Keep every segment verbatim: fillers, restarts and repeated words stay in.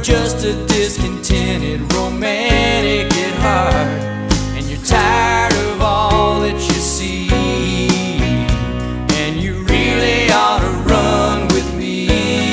just a discontented romantic at heart, and you're tired of all that you see, and you really ought to run with me.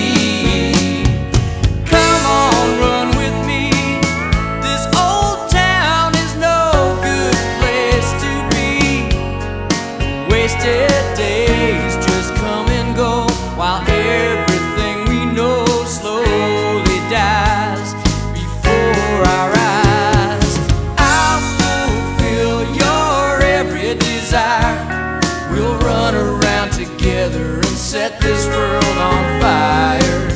Come on, run with me. This old town is no good place to be. Wasted days just come and go, while everything we know slowly dies before our eyes. I'll fulfill your every desire. We'll run around together and set this world on fire.